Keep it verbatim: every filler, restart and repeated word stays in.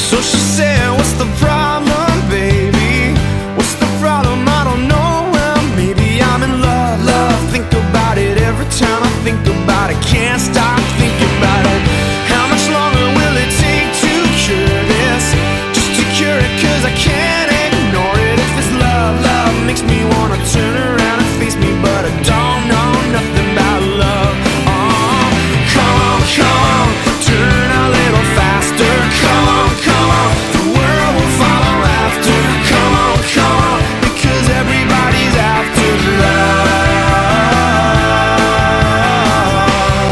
So she said, what's the problem, baby? What's the problem? I don't know. Well, maybe I'm in love. Love, think about it every time I think about it. Can't stop